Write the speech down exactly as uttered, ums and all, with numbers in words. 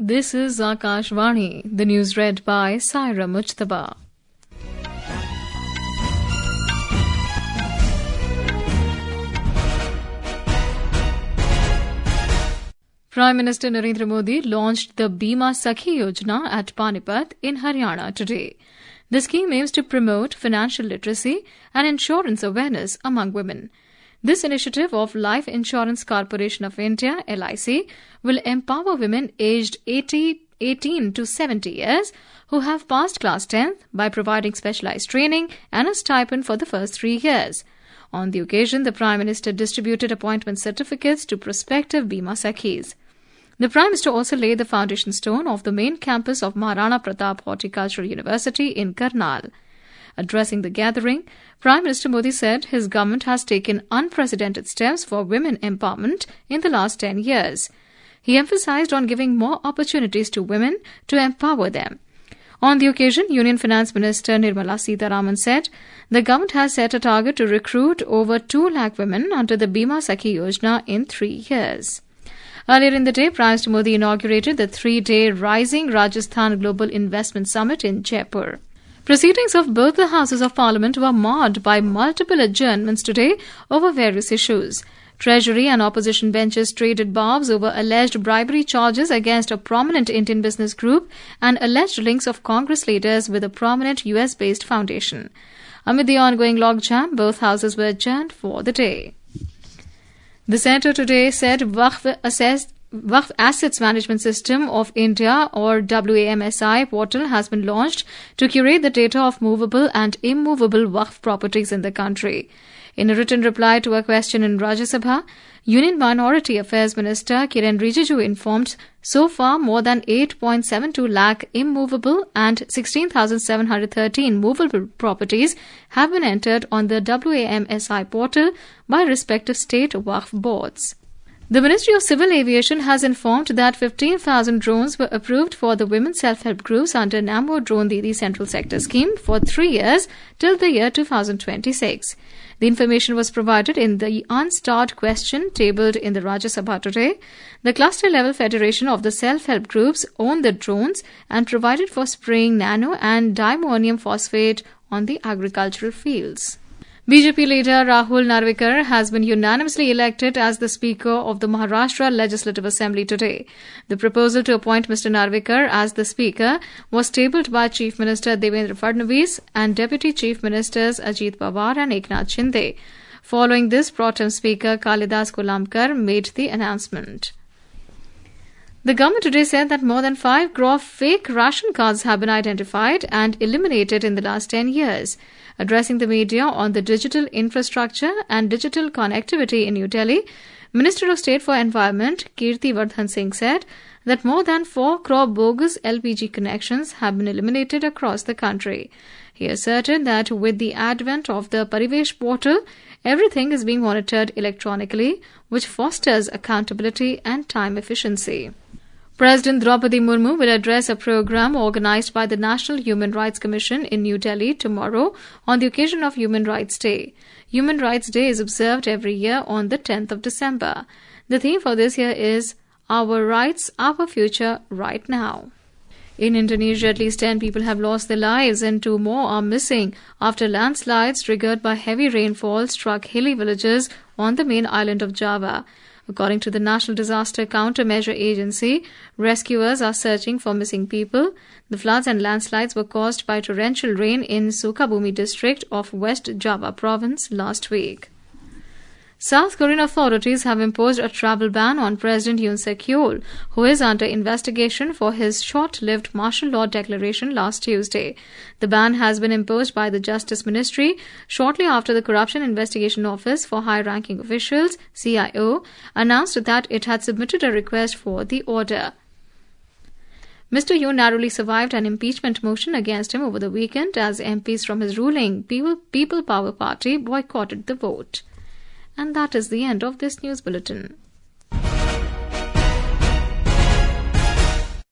This is Akashvani, the news read by Saira Mujtaba. Prime Minister Narendra Modi launched the Bima Sakhi Yojana at Panipat in Haryana today. The scheme aims to promote financial literacy and insurance awareness among women. This initiative of Life Insurance Corporation of India, L I C, will empower women aged eighteen to seventy years who have passed class tenth by providing specialized training and a stipend for the first three years. On the occasion, the Prime Minister distributed appointment certificates to prospective Bima Sakhis. The Prime Minister also laid the foundation stone of the main campus of Maharana Pratap Horticultural University in Karnal. Addressing the gathering, Prime Minister Modi said his government has taken unprecedented steps for women empowerment in the last ten years. He emphasized on giving more opportunities to women to empower them. On the occasion, Union Finance Minister Nirmala Sitharaman said the government has set a target to recruit over two lakh women under the Bima Sakhi Yojana in three years. Earlier in the day, Prime Minister Modi inaugurated the three-day Rising Rajasthan Global Investment Summit in Jaipur. Proceedings of both the Houses of Parliament were marred by multiple adjournments today over various issues. Treasury and opposition benches traded barbs over alleged bribery charges against a prominent Indian business group and alleged links of Congress leaders with a prominent U S-based foundation. Amid the ongoing logjam, both houses were adjourned for the day. The Centre today said Waqf assessed Waqf Assets Management System of India, or W A M S I, portal has been launched to curate the data of movable and immovable Waqf properties in the country. In a written reply to a question in Rajya Sabha, Union Minority Affairs Minister Kiren Rijiju informed so far more than eight point seven two lakh immovable and sixteen thousand seven hundred thirteen movable properties have been entered on the W A M S I portal by respective state Waqf boards. The Ministry of Civil Aviation has informed that fifteen thousand drones were approved for the women self-help groups under Namo Drone Didi Central Sector Scheme for three years till the year two thousand twenty-six. The information was provided in the unstarred question tabled in the Rajya Sabha today. The cluster-level federation of the self-help groups own the drones and provided for spraying nano and diammonium phosphate on the agricultural fields. B J P leader Rahul Narvikar has been unanimously elected as the Speaker of the Maharashtra Legislative Assembly today. The proposal to appoint Mister Narvikar as the Speaker was tabled by Chief Minister Devendra Fadnavis and Deputy Chief Ministers Ajit Pawar and Eknath Shinde. Following this, Pro Tem Speaker Kalidas Kolamkar made the announcement. The government today said that more than five crore fake ration cards have been identified and eliminated in the last ten years. Addressing the media on the digital infrastructure and digital connectivity in New Delhi, Minister of State for Environment Kirti Vardhan Singh said that more than four crore bogus L P G connections have been eliminated across the country. He asserted that with the advent of the Parivesh portal, everything is being monitored electronically, which fosters accountability and time efficiency. President Draupadi Murmu will address a program organized by the National Human Rights Commission in New Delhi tomorrow on the occasion of Human Rights Day. Human Rights Day is observed every year on the tenth of December. The theme for this year is Our Rights, Our Future, Right Now. In Indonesia, at least ten people have lost their lives and two more are missing after landslides triggered by heavy rainfall struck hilly villages on the main island of Java. According to the National Disaster Countermeasure Agency, rescuers are searching for missing people. The floods and landslides were caused by torrential rain in Sukabumi district of West Java province last week. South Korean authorities have imposed a travel ban on President Yoon Suk-yeol, who is under investigation for his short-lived martial law declaration last Tuesday. The ban has been imposed by the Justice Ministry shortly after the Corruption Investigation Office for High-Ranking Officials, C I O, announced that it had submitted a request for the order. Mister Yoon narrowly survived an impeachment motion against him over the weekend as M Ps from his ruling People, People Power Party boycotted the vote. And that is the end of this news bulletin.